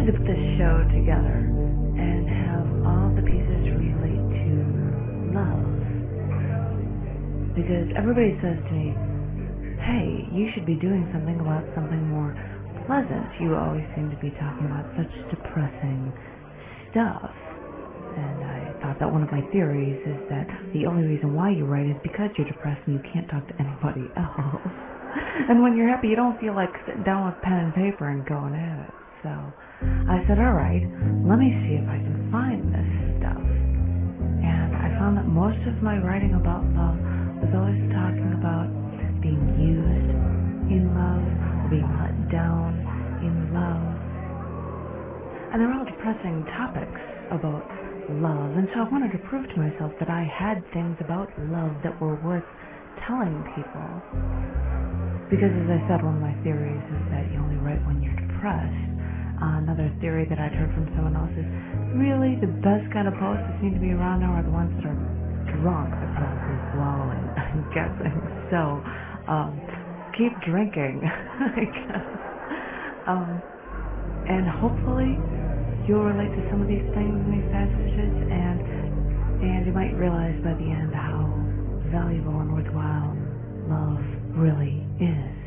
wanted to put this show together and have all the pieces relate to love. Because everybody says to me, hey, you should be doing something about something more pleasant. You always seem to be talking about such depressing stuff. And I thought that one of my theories is that the only reason why you write is because you're depressed and you can't talk to anybody else. And when you're happy, you don't feel like sitting down with pen and paper and going at it. So I said, all right, let me see if I can find this stuff. And I found that most of my writing about love was always talking about being used in love, or being let down in love. And they're all depressing topics about love. And so I wanted to prove to myself that I had things about love that were worth telling people. Because as I said, one of my theories is that you only write when you're depressed. Another theory that I'd heard from someone else is really the best kind of poets that seem to be around now are the ones that are drunk. They're probably swallowing, I'm guessing. So, keep drinking, I guess. And hopefully you'll relate to some of these things in these passages, and you might realize by the end how valuable and worthwhile love really is.